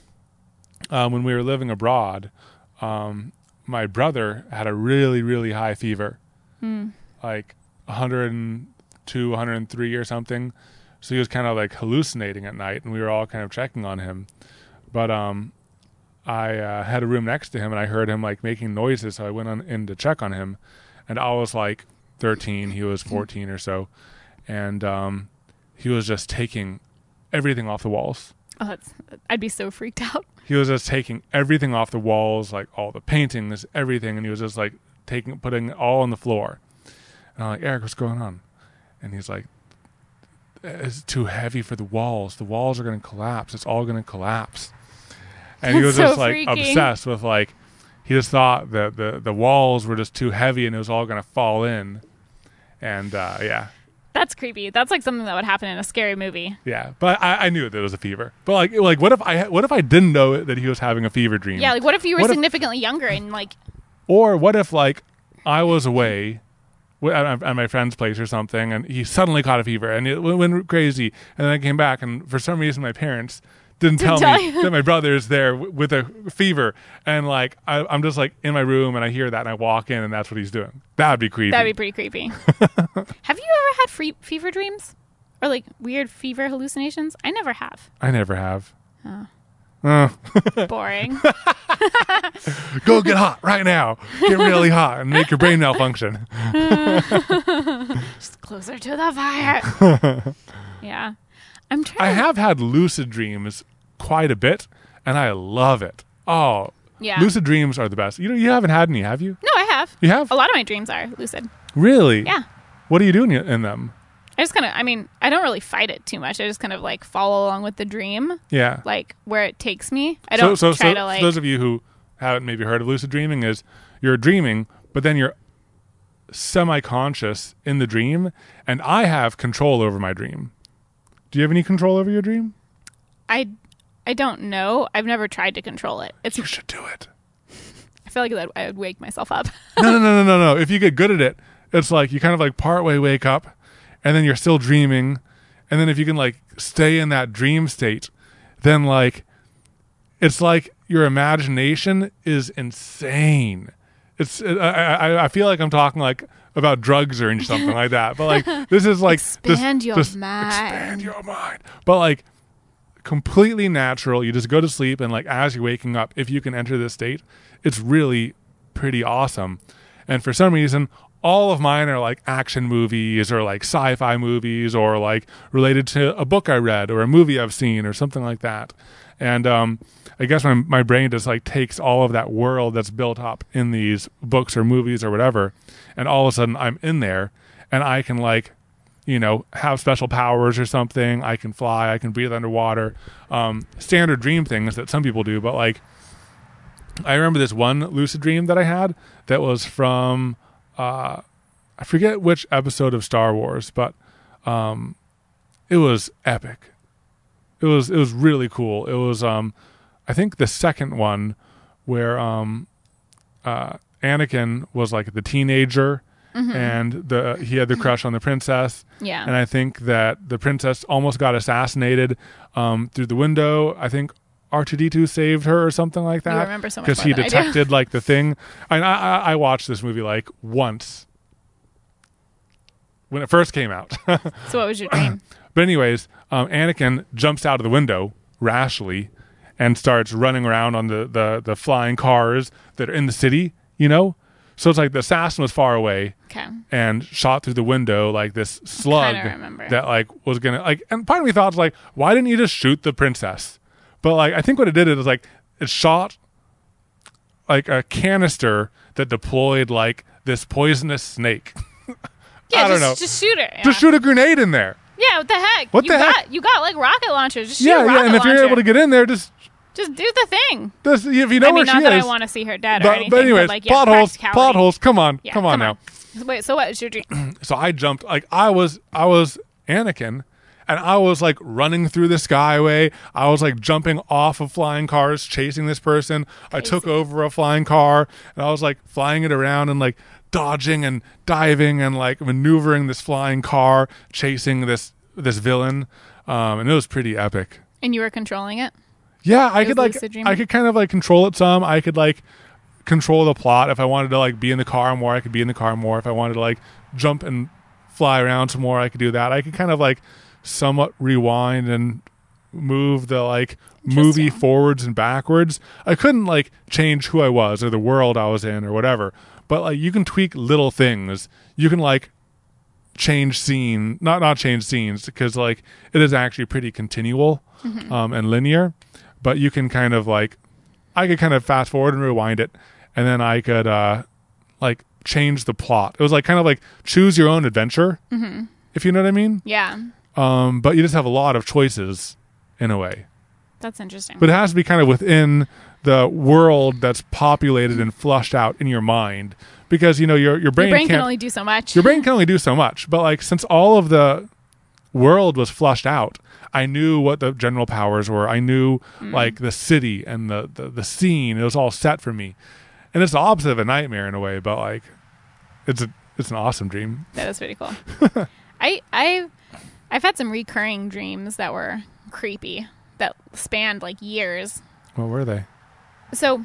Um, when we were living abroad, um, my brother had a really really high fever, Mm. like one hundred two, one hundred three or something. So he was kind of like hallucinating at night, and we were all kind of checking on him. But um, I uh, had a room next to him, and I heard him like making noises, so I went on in to check on him, and I was like thirteen, he was fourteen or so, and um, he was just taking everything off the walls. Oh, that's, I'd be so freaked out. He was just taking everything off the walls, like all the paintings, everything, and he was just like taking, putting it all on the floor. And I'm like, Eric, what's going on? And he's like, it's too heavy for the walls. The walls are going to collapse. It's all going to collapse. And he was That's just so like freaking. obsessed with like, he just thought that the, the walls were just too heavy and it was all going to fall in. And uh, yeah. That's creepy. That's like something that would happen in a scary movie. Yeah, but I, I knew that it was a fever. But like, like, what if I, what if I didn't know that he was having a fever dream? Yeah, like what if you were What if- significantly younger and like Or what if like I was away w- at, at my friend's place or something, and he suddenly caught a fever and it went, went crazy, and then I came back, and for some reason my parents didn't tell tell me you. that my brother is there w- with a fever, and like I, I'm just like in my room and I hear that and I walk in and that's what he's doing. That'd be creepy. that'd be pretty creepy. Have you ever had free fever dreams? Or like weird fever hallucinations? I never have. I never have. Oh. Uh, Boring. go get hot right now. Get really hot and make your brain malfunction. Just closer to the fire. Yeah. I'm trying I to- have had lucid dreams quite a bit, and I love it. Oh, Yeah. lucid dreams are the best. You know, you haven't had any, have you? No, I have. You have? A lot of my dreams are lucid. Really? Yeah. What are you doing in them? I just kind of, I mean, I don't really fight it too much. I just kind of like follow along with the dream, Yeah. like where it takes me. I so, don't so, try so to like. for those of you who haven't maybe heard of lucid dreaming, is you're dreaming, but then you're semi-conscious in the dream, and I have control over my dream. Do you have any control over your dream? I, I don't know. I've never tried to control it. It's. You should do it. I feel like that I would wake myself up. no, no, no, no, no, no. If you get good at it, it's like you kind of like partway wake up, and then you're still dreaming, and then if you can like stay in that dream state, then like it's like your imagination is insane. It's I I, I feel like I'm talking like about drugs or something like that, but like this is like Expand this, your this- mind. Expand your mind, but like completely natural. You just go to sleep, and like as you're waking up, if you can enter this state, it's really pretty awesome. And for some reason, all of mine are like action movies or like sci-fi movies or like related to a book I read or a movie I've seen or something like that. And um, I guess my my brain just like takes all of that world that's built up in these books or movies or whatever, and all of a sudden I'm in there, and I can like, you know, have special powers or something. I can fly. I can breathe underwater. Um, standard dream things that some people do, but like, I remember this one lucid dream that I had that was from, uh, I forget which episode of Star Wars, but um, it was epic. It was it was really cool. It was um, I think the second one where um, uh, Anakin was like the teenager. Mm-hmm. And the he had the crush on the princess. Yeah. And I think that the princess almost got assassinated um, through the window. I think R two D two saved her or something like that. You remember so much because more he than I do. detected like the thing. I, I I watched this movie like once when it first came out. So what was your dream? But anyways, um, Anakin jumps out of the window rashly and starts running around on the, the, the flying cars that are in the city, you know? So it's like the assassin was far away Okay. and shot through the window like this slug Kinda remember. that like was gonna like. And part of me thought like, why didn't you just shoot the princess? But like, I think what it did is like it shot like a canister that deployed like this poisonous snake. Yeah, I don't just, know. just shoot it. Yeah. Just shoot a grenade in there. Yeah, what the heck? What you the got, heck? You got like rocket launchers. Just shoot Yeah, a rocket yeah. And if launcher. you're able to get in there, just just do the thing. just if you know I mean, where not she that is. I want to see her dead or but, anything. but anyways, like, yeah, plot holes. practicality. Plot holes. Come on, Yeah, come on now. Wait, so what was your dream? So I jumped like I was I was Anakin, and I was like running through the skyway. I was like jumping off of flying cars, chasing this person. I took Crazy. over a flying car, and I was like flying it around and like dodging and diving and like maneuvering this flying car, chasing this this villain. Um, and it was pretty epic. And you were controlling it? Yeah, I It could was like lucid dreaming? I could kind of like control it some. I could like control the plot if I wanted to like be in the car more. I could be in the car more. If I wanted to like jump and fly around some more, I could do that. I could kind of like somewhat rewind and move the like movie Interesting. forwards and backwards. I couldn't like change who I was or the world I was in or whatever. But like you can tweak little things. You can like change scene, not not change scenes because like it is actually pretty continual Mm-hmm. um, and linear. But you can kind of like, I could kind of fast forward and rewind it, and then I could uh, like change the plot. It was like kind of like choose your own adventure, Mm-hmm. if you know what I mean. Yeah. Um, but you just have a lot of choices in a way. That's interesting. But it has to be kind of within the world that's populated and flushed out in your mind, because you know your your brain, your brain can't, can only do so much. your brain can only do so much. But like since all of the world was flushed out, I knew what the general powers were. I knew Mm. like the city and the, the the scene. It was all set for me, and it's the opposite of a nightmare in a way. But like, it's a it's an awesome dream. That is pretty cool. I I I've had some recurring dreams that were creepy that spanned like years. What were they? So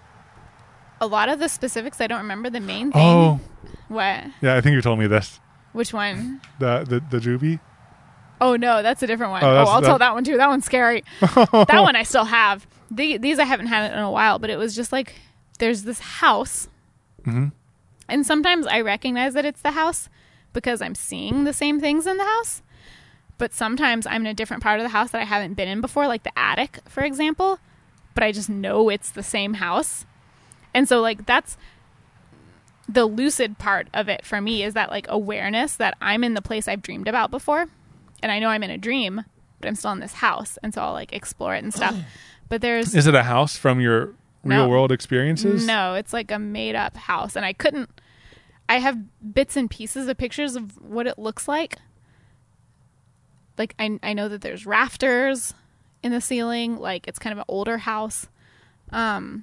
a lot of the specifics I don't remember. The main thing. Oh, What? yeah. I think you told me this. Which one? The the the Juby. Oh no, that's a different one. Oh, Oh, that's- I'll that- tell that one too. That one's scary. That one I still have. The, these I haven't had in a while, but it was just like there's this house, Mhm. and sometimes I recognize that it's the house because I'm seeing the same things in the house. But sometimes I'm in a different part of the house that I haven't been in before, like the attic, for example. But I just know it's the same house, and so like that's the lucid part of it for me, is that like awareness that I'm in the place I've dreamed about before. And I know I'm in a dream, but I'm still in this house. And so I'll like explore it and stuff. But there's Is it a house from your real No. world experiences? no, it's like a made up house. And I couldn't, I have bits and pieces of pictures of what it looks like. Like I, I know that there's rafters in the ceiling. Like it's kind of an older house. Um,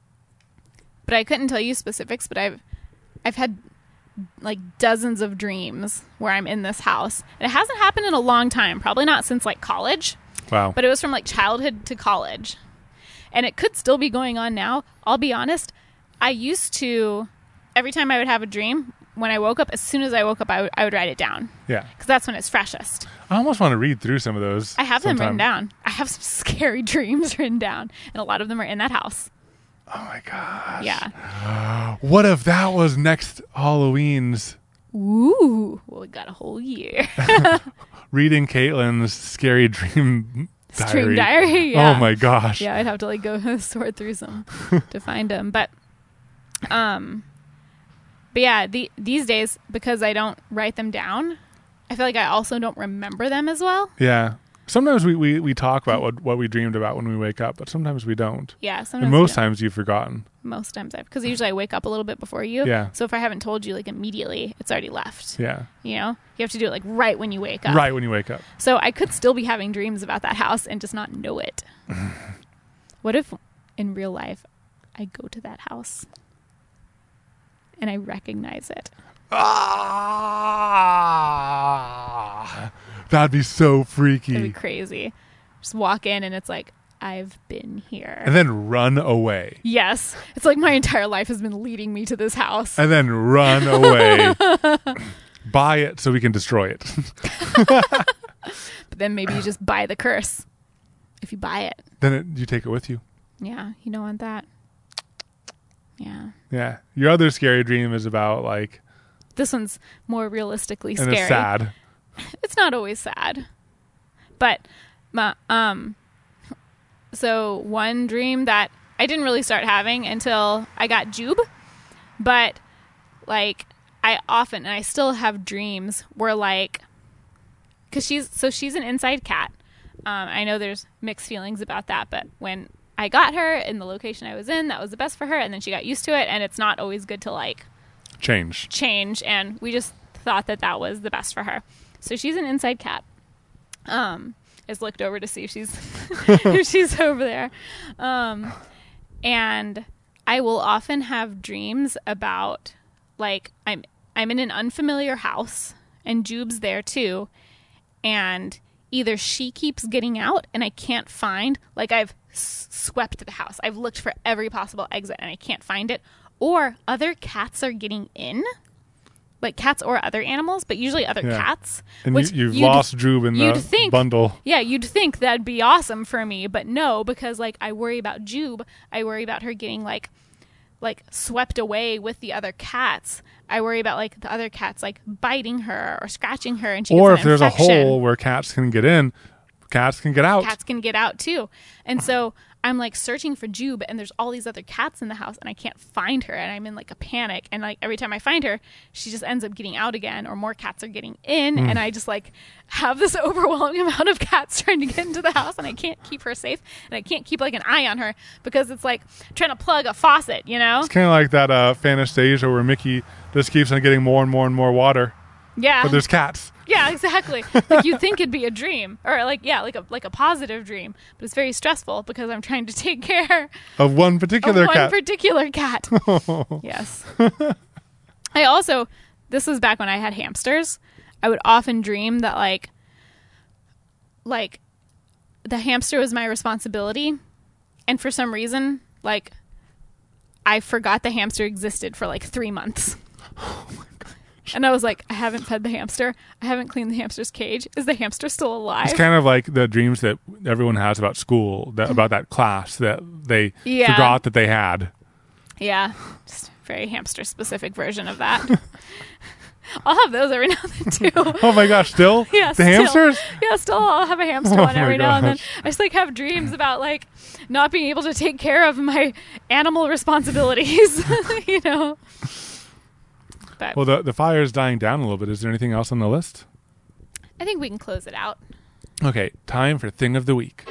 but I couldn't tell you specifics, but I've, I've had like dozens of dreams where I'm in this house, and it hasn't happened in a long time, probably not since like college, Wow. but it was from like childhood to college, and it could still be going on now. I'll be honest, I used to, every time I would have a dream, when I woke up, as soon as I woke up, I would, I would write it down, Yeah. because that's when it's freshest. I almost want to read through some of those. I have them written sometime. down. I have some scary dreams written down, and a lot of them are in that house. Oh my gosh. Yeah. What if that was next Halloween's Ooh. Well, we got a whole year. reading Caitlin's scary dream diary? Dream diary. Yeah. Oh my gosh. Yeah, I'd have to like go sort through some to find them. But, um, but yeah, the these days, because I don't write them down, I feel like I also don't remember them as well. Yeah. Sometimes we, we, we talk about what, what we dreamed about when we wake up, but sometimes we don't. Yeah, sometimes And I most don't. times you've forgotten. most times I've because usually I wake up a little bit before you. Yeah. So if I haven't told you like immediately, it's already left. Yeah. You know, you have to do it like right when you wake up. Right when you wake up. So I could still be having dreams about that house and just not know it. What if in real life I go to that house and I recognize it? Ah, that'd be so freaky. That'd be crazy. Just walk in and it's like, I've been here. And then run away. Yes. It's like my entire life has been leading me to this house. And then run away. Buy it so we can destroy it. But then maybe you just buy the curse if you buy it. Then it, you take it with you. Yeah, you don't want that. Yeah. Yeah. Your other scary dream is about like. This one's more realistically And scary. it's sad. It's not always sad, but my, um. So one dream that I didn't really start having until I got Jube, but like I often and I still have dreams where like, because she's so she's an inside cat. Um, I know there's mixed feelings about that, but when I got her in the location I was in, that was the best for her, and then she got used to it, and it's not always good to like change. Change, and we just thought that that was the best for her. So she's an inside cat. Um, I just looked over to see if she's if she's over there, um, and I will often have dreams about like I'm I'm in an unfamiliar house, and Jube's there too, and either she keeps getting out and I can't find, like I've s- swept the house. I've looked for every possible exit and I can't find it. Or other cats are getting in. Like cats or other animals, but usually other yeah. cats. And which you, you've you'd, lost Jube in the think, bundle. Yeah, you'd think that'd be awesome for me, but no, because like I worry about Jube. I worry about her getting like like swept away with the other cats. I worry about like the other cats like biting her or scratching her, and she or gets if an there's infection. a hole where cats can get in, cats can get out. Cats can get out too. And so I'm like searching for Jube, and there's all these other cats in the house, and I can't find her, and I'm in like a panic. And like every time I find her, she just ends up getting out again, or more cats are getting in, Mm. and I just like have this overwhelming amount of cats trying to get into the house, and I can't keep her safe, and I can't keep like an eye on her because it's like trying to plug a faucet, you know? It's kind of like that uh, Fantasia where Mickey just keeps on getting more and more and more water. Yeah. But there's cats. Yeah, exactly. Like you'd think it'd be a dream, or like yeah, like a like a positive dream, but it's very stressful because I'm trying to take care Of one particular of one cat. particular cat. Yes. I also, this was back when I had hamsters. I would often dream that like, like, the hamster was my responsibility, and for some reason, like, I forgot the hamster existed for like three months. And I was like, I haven't fed the hamster. I haven't cleaned the hamster's cage. Is the hamster still alive? It's kind of like the dreams that everyone has about school, that, about that class that they Yeah. forgot that they had. Yeah, just a very hamster-specific version of that. I'll have those every now and then, too. Oh my gosh, still? Yeah, the still. hamsters? Yeah, still I'll have a hamster Oh one every my now and then. gosh. I just like have dreams about like not being able to take care of my animal responsibilities, you know. But Well, the, the fire is dying down a little bit. Is there anything else on the list? I think we can close it out. Okay, time for Thing of the Week.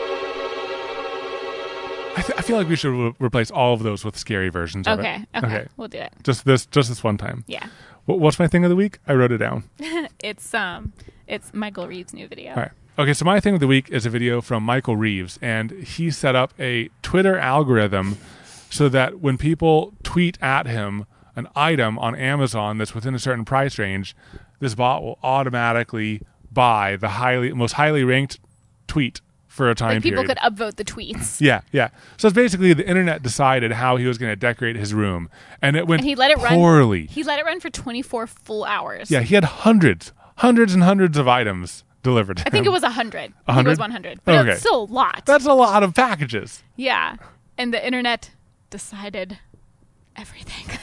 I, th- I feel like we should re- replace all of those with scary versions of Okay, it. okay, we'll do it. Just this, just this one time. Yeah, What, what's my Thing of the Week? I wrote it down. it's um, it's Michael Reeves' new video. All right. Okay, so my Thing of the Week is a video from Michael Reeves, and he set up a Twitter algorithm so that when people tweet at him an item on Amazon that's within a certain price range, this bot will automatically buy the highly most highly ranked tweet for a time Like people period. could upvote the tweets, Yeah, yeah. So it's basically the internet decided how he was going to decorate his room, and it went and he let it run. poorly. He let it run for twenty-four full hours. Yeah, he had hundreds, hundreds and hundreds of items delivered to I think him. it was a hundred. A I think it was hundred? one hundred, but Okay. it's still a lot. That's a lot of packages. Yeah, and the internet decided everything.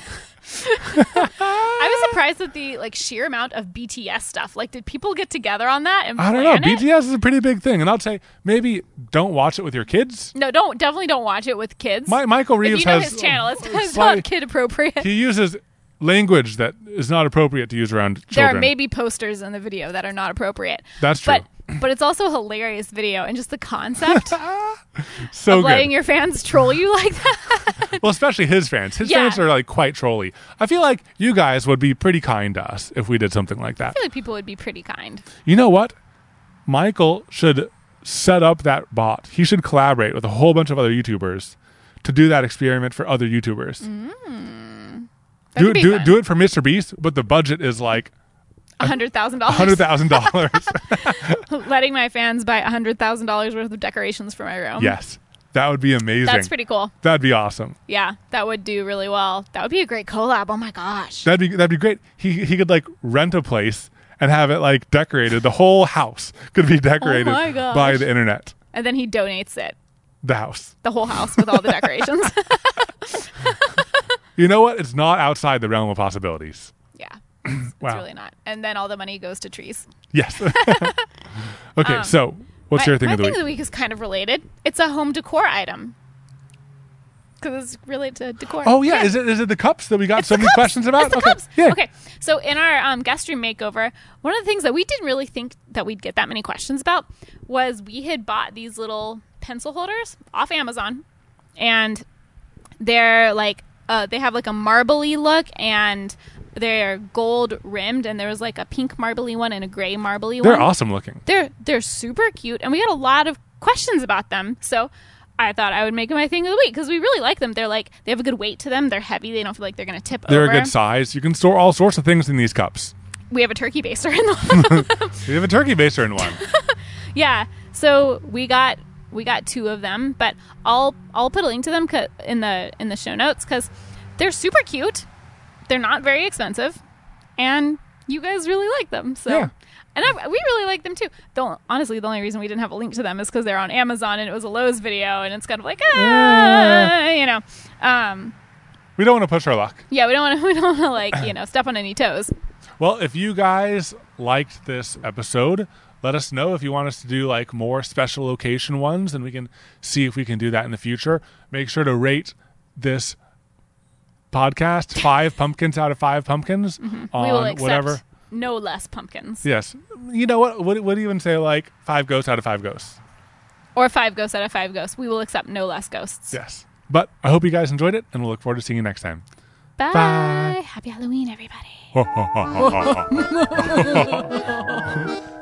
I was surprised at the like sheer amount of B T S stuff. Like, did people get together on that and I don't plan know. it? B T S is a pretty big thing, and I'd say maybe don't watch it with your kids. No, don't definitely don't watch it with kids. My, Michael Reeves if you know has his channel, it's, it's slight- not kid appropriate. He uses language that is not appropriate to use around There children. are maybe posters in the video that are not appropriate. That's true. But but it's also a hilarious video, and just the concept so of letting good. your fans troll you like that. Well, especially his fans. His Yeah. fans are like quite trolly. I feel like you guys would be pretty kind to us if we did something like that. I feel like people would be pretty kind. You know what? Michael should set up that bot. He should collaborate with a whole bunch of other YouTubers to do that experiment for other YouTubers. That do could be do fun. do it for Mister Beast, but the budget is like A hundred thousand a hundred thousand dollars. dollars. Letting my fans buy a hundred thousand dollars worth of decorations for my room. Yes, that would be amazing. That's pretty cool. That'd be awesome. Yeah, that would do really well. That would be a great collab. Oh my gosh. That'd be that'd be great. He he could like rent a place and have it like decorated. The whole house could be decorated Oh my gosh. by the internet. And then he donates it, The house. the whole house with all the decorations. You know what? It's not outside the realm of possibilities. Yeah. It's Wow. really not. And then all the money goes to trees. Yes. Okay, Um, so what's my, your thing my of the thing week? of the week is kind of related. It's a home decor item. Because it's related to decor. Oh yeah. is it is it the cups that we got It's so the many cups. questions about? It's the okay. cups. Yeah. Okay. So in our um, guest room makeover, one of the things that we didn't really think that we'd get that many questions about was we had bought these little pencil holders off Amazon, and they're like uh, they have like a marbly look, and they're gold rimmed, and there was like a pink marbly one and a gray marbly one. They're awesome looking. They're they're super cute, and we got a lot of questions about them. So I thought I would make them my thing of the week because we really like them. They're like they have a good weight to them. They're heavy. They don't feel like they're going to tip They're over. a good size. You can store all sorts of things in these cups. We have a turkey baster in them. We have a turkey baster in one. Yeah. So we got we got two of them, but I'll I'll put a link to them co- in the in the show notes because they're super cute. They're not very expensive, and you guys really like them. So. Yeah. And I, we really like them too. Don't honestly, the only reason we didn't have a link to them is because they're on Amazon and it was a Lowe's video, and it's kind of like, ah, Yeah. you know, um, We don't want to push our luck. yeah, we don't want to, we don't want to like, you know, step on any toes. Well, if you guys liked this episode, let us know if you want us to do like more special location ones, and we can see if we can do that in the future. Make sure to rate this podcast five pumpkins out of five pumpkins we will on accept whatever. no less pumpkins Yes. You know what? What would even say like five ghosts out of five ghosts? or five ghosts out of five ghosts. We will accept no less ghosts. Yes. But I hope you guys enjoyed it, and we'll look forward to seeing you next time. Bye. Bye. Happy Halloween, everybody. Ha ha ha ha ha.